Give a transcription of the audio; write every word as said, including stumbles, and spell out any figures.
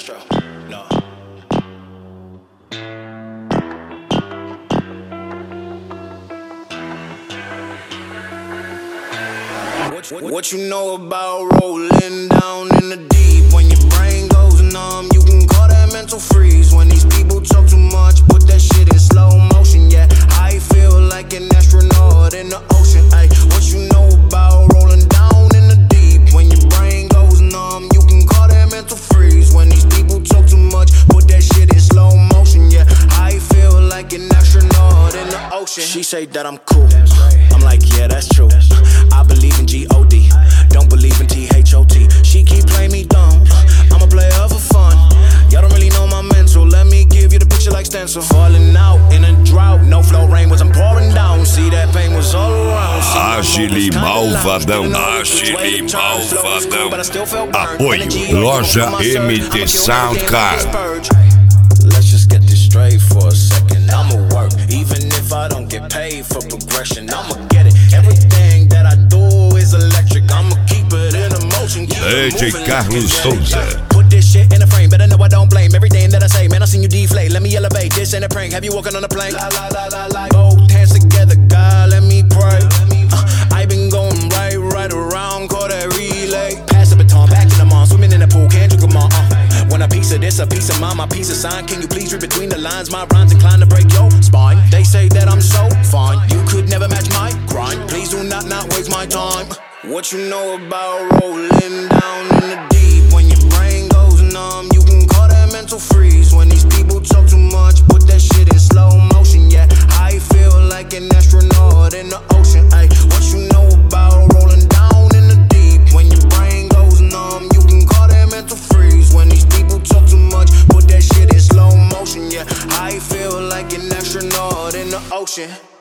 Castro. No. What, what, what you know about rolling down in the deep? When your brain goes numb, you can call that mental freeze. When these people talk too much, put that shit in slow motion. Yeah, I feel like an astronaut in the ocean. Ay, what you know about rolling down in the deep? When your brain goes numb, you can call that mental freeze. When these people talk too much, put that shit in slow motion. Yeah, I feel like an astronaut in the ocean. She say that I'm cool. I'm like, yeah, that's true. I believe in G O D, don't believe in T H O T. She keep playing me dumb, I'm a player for fun. Y'all don't really know my mental, let me give you the picture like stencil. Falling out in a drought, no flow rain was I'm pouring down. See that pain was all around. Agile Malvadão, Agile Malvadão. Apoio Loja M T Sound Card. Let's just get this straight for a second. I'ma work, even if I don't get paid for progression. I'ma get it. Everything that I do is electric. I'ma keep it in a motion. D J Carlos Souza. Put this shit in a frame, better know I don't blame everything that I say. Man, I seen you deflate. Let me elevate. This ain't a prank. Have you walking on a plane? La, la, la, la, la. Both hands together, God, let me pray. Uh, I been going right, right around, call that relay. Pass the baton, back in the mall, swimming in the pool, can't drink them all. Uh. Want a piece of this, a piece of mine, my piece of sign. Can you please read between the lines? My rhymes inclined to break your spine. They say that I'm so fine, you could never match my grind. Please do not not waste my time. What you know about rolling down in the deep? When your brain goes numb, you can call that mental freeze. When these people talk too much, put that shit in slow motion. Yeah, I feel like an astronaut in the ocean. Ay, what you know about rolling down in the deep? When your brain goes numb, you can call that mental freeze. When these people talk too much, put that shit in slow motion. Yeah, I feel like an astronaut in the ocean.